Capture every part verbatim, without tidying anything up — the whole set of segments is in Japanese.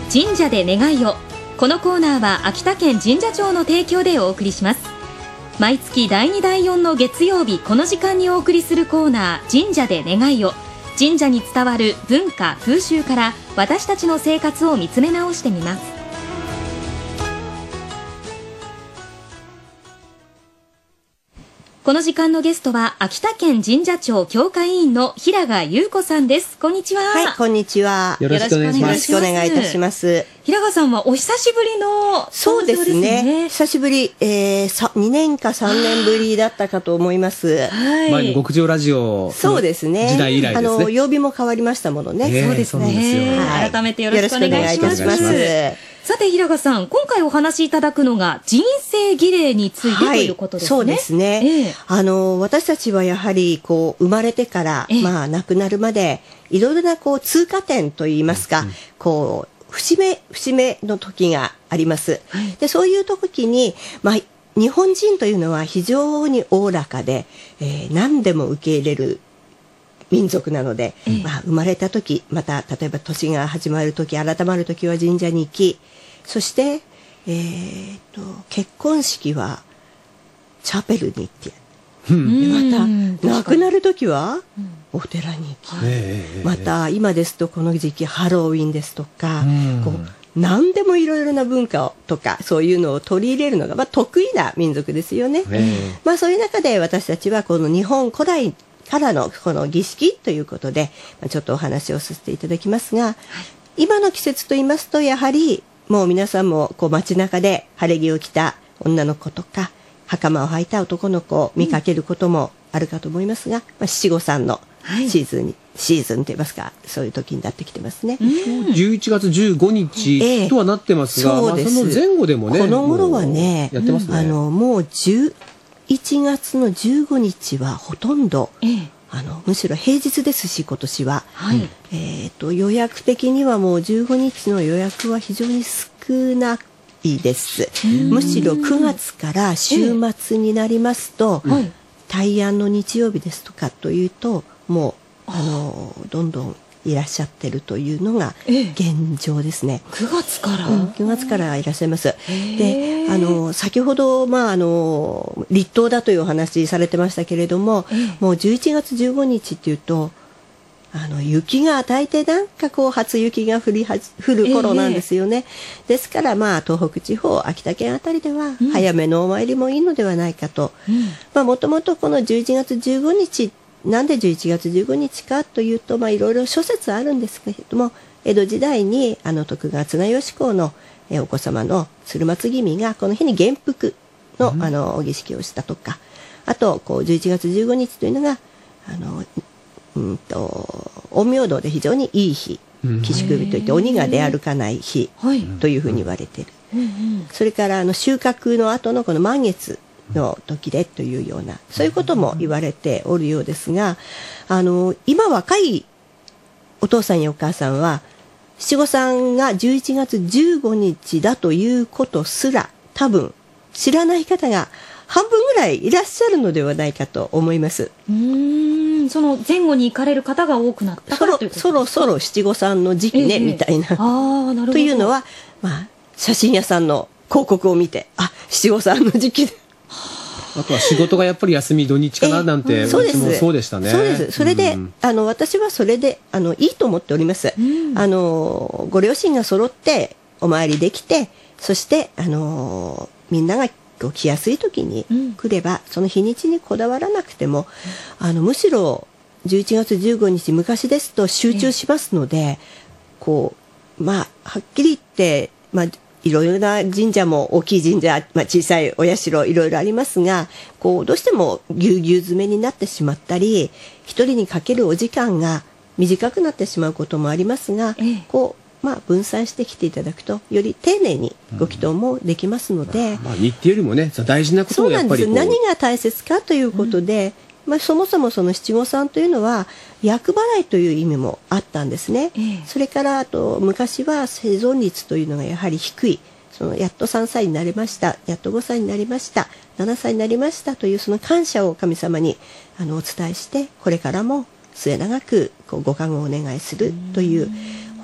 神社で願いを。このコーナーは秋田県神社庁の提供でお送りします。毎月だいにだいよんの月曜日、この時間にお送りするコーナー、神社で願いを。神社に伝わる文化風習から私たちの生活を見つめ直してみます。この時間のゲストは秋田県神社庁教化委員の平賀優子さんです。こんにちは。 はい、こんにちは。 よろしくお願いします。 よろしくお願いいたします。 平賀さんはお久しぶりのそうですね。久しぶり、えー、さにねんかさんねんぶりだったかと思います。 はい。前の極上ラジオそうですね。 時代以来ですね。 あの曜日も変わりましたものね。 えー、そうですね。はい、改めてよろしくお願いします。さて平賀さん、今回お話しいただくのが人生儀礼について、はい、ということですね。 そうですね。えー、あの私たちはやはりこう生まれてから、えー、まあ亡くなるまでいろいろなこう通過点といいますか、うん、こう節目節目の時があります。はい、でそういう時に、まあ日本人というのは非常におおらかで、えー、何でも受け入れる民族なので、えーまあ、生まれた時、また例えば年が始まる時、改まる時は神社に行き、そして、えー、と結婚式はチャペルに行って、うん、でまた亡くなる時はお寺に行き、うん、また今ですとこの時期ハロウィンですとか、うん、こう何でもいろいろな文化とかそういうのを取り入れるのが、まあ、得意な民族ですよね。まあ、そういう中で私たちはこの日本古代からのこの儀式ということで、まあ、ちょっとお話をさせていただきますが、はい、今の季節と言いますとやはりもう皆さんもこう街中で晴れ着を着た女の子とか袴を履いた男の子を見かけることもあるかと思いますが、うんまあ、七五三のシーズンに、はい、シーズンといいますかそういう時になってきてますね。 うん、じゅういちがつじゅうごにちとはなってますが、ええ、そうです。まあ、その前後でもねこの頃はねやってますね。 あのもうじゅういちがつのじゅうごにちはほとんど、ええあのむしろ平日ですし今年は、はいえー、と予約的にはもうじゅうごにちの予約は非常に少ないです。むしろくがつから週末になりますと、えー、大安の日曜日ですとかというともうあのどんどんいらっしゃってるというのが現状ですね。 えー、くがつから、 うん、くがつからいらっしゃいます。であの先ほど、まあ、あの立冬だというお話されてましたけれども、えー、もうじゅういちがつじゅうごにちっていうとあの雪が大抵なんかこう初雪が降りは降る頃なんですよね。えー、ですからまあ東北地方秋田県あたりでは早めのお参りもいいのではないかと。もともとこのじゅういちがつじゅうごにちなんでじゅういちがつじゅうごにちかというと、まあ、いろいろ諸説あるんですけれども江戸時代にあの徳川綱吉公のえお子様の鶴松君がこの日に元服 の,、うん、あの儀式をしたとかあとこうじゅういちがつじゅうごにちというのがあの、うんと、陰陽道で非常にいい日寄宿日といって鬼が出歩かない日というふうに言われている、うんうん、それからあの収穫の後のこの満月の時でというようなそういうことも言われておるようですがあの今若いお父さんやお母さんは七五三がじゅういちがつじゅうごにちだということすら多分知らない方が半分ぐらいいらっしゃるのではないかと思います。 うーんその前後に行かれる方が多くなったからということですか。 そろそろ七五三の時期ね、えー、みたいな、 あなるほどというのは、まあ、写真屋さんの広告を見てあ七五三の時期であとは仕事がやっぱり休み土日かななんて、 うん、そうですもそうでしたね。 そうです。それで、うん、あの私はそれであのいいと思っております。うん、あのご両親が揃ってお参りできて、そしてあのみんなが来やすい時に来れば、うん、その日にちにこだわらなくても、うん、あのむしろじゅういちがつじゅうごにち昔ですと集中しますので、えー、こうまあはっきり言ってまあいろいろな神社も大きい神社、まあ、小さいお社いろいろありますがこうどうしてもぎゅうぎゅう詰めになってしまったり一人にかけるお時間が短くなってしまうこともありますが、ええ、こう、まあ、分散してきていただくとより丁寧にご祈祷もできますので、 うんまあ、日程よりもね大事なことをやっぱりそうなんです。何が大切かということで、うんまあ、そもそもその七五三というのは厄払いという意味もあったんですね、ええ、それからあと昔は生存率というのがやはり低いそのやっとさんさいになりましたやっとごさいになりましたななさいになりましたというその感謝を神様にあのお伝えしてこれからも末永くこうご加護をお願いするという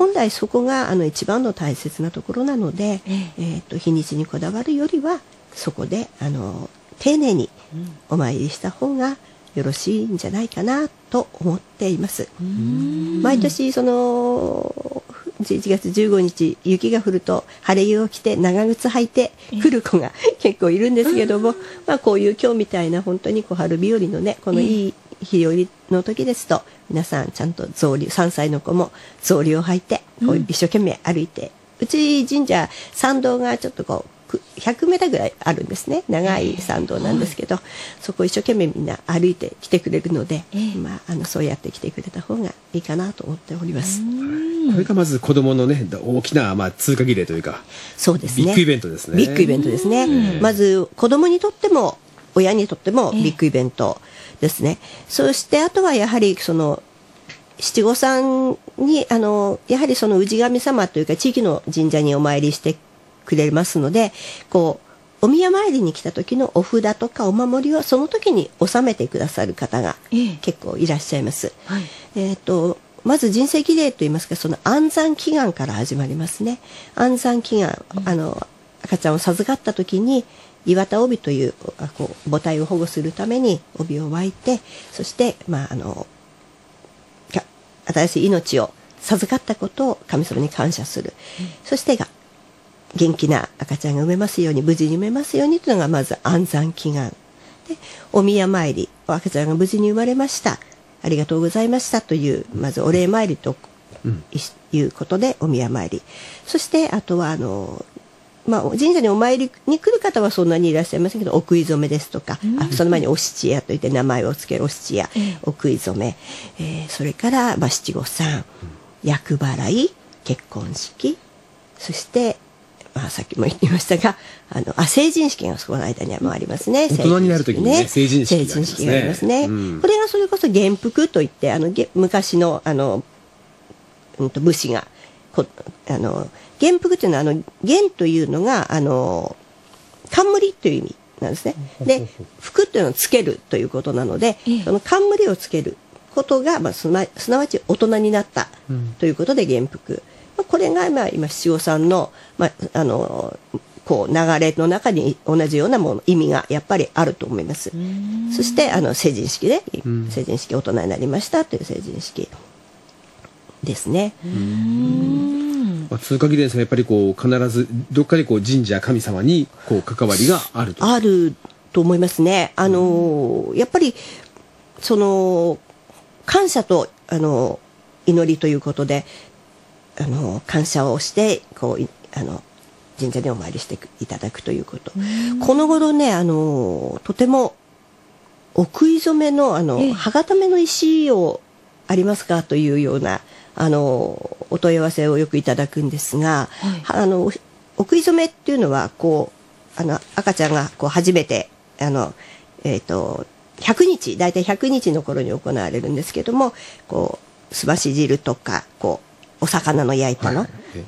本来そこがあの一番の大切なところなので、ええー、と日にちにこだわるよりはそこであの丁寧にお参りした方がよろしいんじゃないかなと思っています。毎年そのじゅういちがつじゅうごにち雪が降ると晴れ着を着て長靴履いて来る子が結構いるんですけども、まあ、こういう今日みたいな本当にこう春日和のねこのいい日和の時ですと皆さんちゃんと草履さんさいの子も草履を履いてこう一生懸命歩いて、うち神社参道がちょっとこうひゃくメーターぐらいあるんですね。長い参道なんですけど、そこを一生懸命みんな歩いて来てくれるので、まあ、あのそうやって来てくれた方がいいかなと思っております。 これがまず子どものね大きなまあ通過儀礼というか、 そうですね、 ビッグイベントですね。 ビッグイベントですね。まず子どもにとっても親にとってもビッグイベントですね。そしてあとはやはりその七五三にあのやはりその氏神様というか地域の神社にお参りしてくれますので、こうお宮参りに来た時のお札とかお守りをその時に納めてくださる方が結構いらっしゃいます。えはいえー、とまず人生儀礼といいますか、その安産祈願から始まりますね。安産祈願、うん、あの赤ちゃんを授かった時に岩田帯というこう母体を保護するために帯を巻いて、そして、まあ、あの新しい命を授かったことを神様に感謝する、うん、そしてが元気な赤ちゃんが産めますように、無事に産めますようにというのがまず安産祈願で、お宮参り、赤ちゃんが無事に生まれました、ありがとうございましたというまずお礼参りということでお宮参り、そしてあとはあの、まあ、神社にお参りに来る方はそんなにいらっしゃいませんけど、お食い初めですとか、うん、あその前にお七夜といって名前を付けるお七夜、うん、お食い初め、えー、それから、まあ、七五三、厄払い、結婚式、そしてまあ、さっきも言いましたが、あのあ成人式がそこの間にはもありますね。 大人になるときにね、成人式がありますね。成人式がありますね。うん、これがそれこそ元服といって、あの昔のあの、うん、と武士がこあの元服というのはあの元というのがあの冠という意味なんですね。で服というのをつけるということなので、その冠をつけることが、まあ、すなすなわち大人になったということで元服。これがまあ今七五三の、まあ、あのこう流れの中に同じようなもの意味がやっぱりあると思います。そしてあの成人式で、成人式大人になりましたという成人式ですね。 まあ、通過儀礼ですがやっぱりこう必ずどっかでこう神社神様にこう関わりがあるとあると思いますね。あのやっぱりその感謝とあの祈りということで。あの感謝をしてこうあの神社にお参りしていただくということ。この頃ねあのとてもお食い初めのあの、ええ、歯固めの石をありますかというようなあのお問い合わせをよくいただくんですが、はい、あのお食い初めっていうのはこうあの赤ちゃんがこう初めてあの、えー、とひゃくにち大体ひゃくにちの頃に行われるんですけども、こうすばし汁とかこうお魚の焼いたの、はい、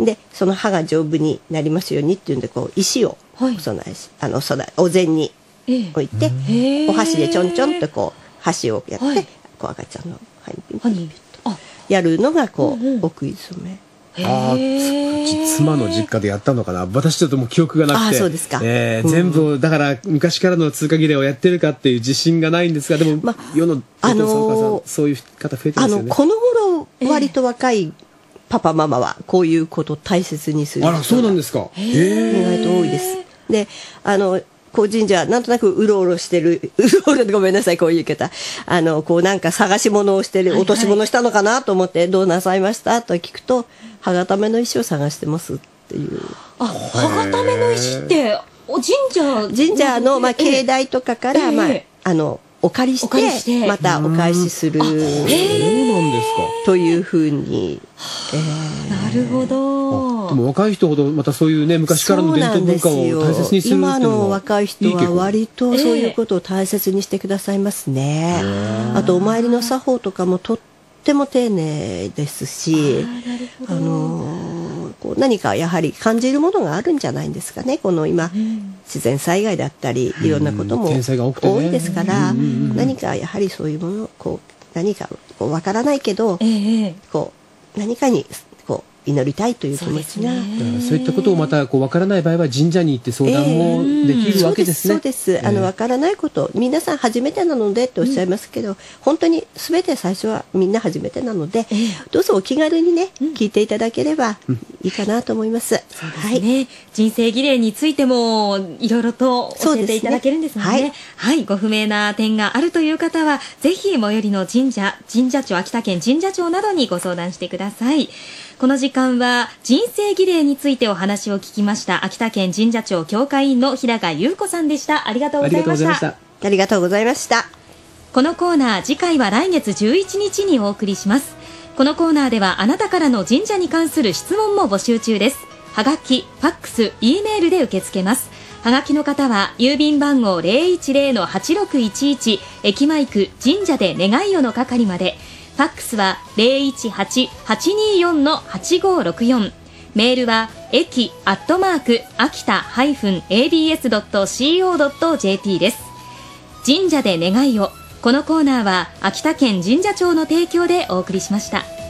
でその歯が丈夫になりますようにっていうんでこう石をお供えし、はい、あのそのお膳に置いて、えー、お箸でちょんちょんとこう箸をやって、はい、こう赤ちゃんの歯にピンピンピンとやるのがこう、うんうん、お食い初め。 あ妻の実家でやったのかな、私ちょっともう記憶がなくて、 あそうですか、 えーうん、全部だから昔からの通過儀礼をやってるかっていう自信がないんですが、でも、ま、世のあのー、そういう方増えてますよね。 あのこの頃割と若い、えーパパママはこういうことを大切にする。 あら、そうなんですか。 意外と多いです。で、あのこう神社なんとなくうろうろしてる、うろうろでごめんなさいこういう言い方、あのこうなんか探し物をしてる、落とし物したのかなと思ってどうなさいましたと聞くと、歯固めの石を探してますっていう。 あ、歯固めの石ってお神社神社のまあ境内とかから、まああのお借りして、してまたお返しする、 そうなんですかというふうに、 えー、なるほど。 でも若い人ほどまたそういうね昔からの伝統文化を大切にするっていうのは、 今の若い人は割とそういうことを大切にしてくださいますね。えー、あとお参りの作法とかもとっても丁寧ですし、あのこう何かやはり感じるものがあるんじゃないんですかね。この今、うん、自然災害だったりいろんなことも多いですから、何かやはりそういうものをこう何かこう分からないけど、えー、こう何かにこ祈りたいという気持ちが、 そうですね、そういったことをまたこう分からない場合は神社に行って相談もできるわけですね。 そうです、そうです、あの分からないこと、皆さん初めてなのでっておっしゃいますけど、うん、本当にすべて最初はみんな初めてなので、えー、どうぞお気軽にね、うん、聞いていただければいいかなと思います。 そうですね、はい、人生儀礼についてもいろいろと教えていただけるんですもんね。はい、はい、ご不明な点があるという方はぜひ最寄りの神社、神社庁、秋田県神社庁などにご相談してください。この時間は人生儀礼についてお話を聞きました秋田県神社庁協会員の平賀優子さんでした。ありがとうございました。 ありがとうございました。 このコーナー次回は来月じゅういちにちにお送りします。このコーナーではあなたからの神社に関する質問も募集中です。はがき、ファックス、Eメールで受け付けます。はがきの方は郵便番号 ゼロいちゼロのはちろくいちいち 駅前区神社で願いをの係まで、ファックスは ゼロいちはち はちによん はちごろくよん、メールは駅アットマーク秋田 エービーエスドットシーオードットジェーピー です。神社で願いを。このコーナーは秋田県神社庁の提供でお送りしました。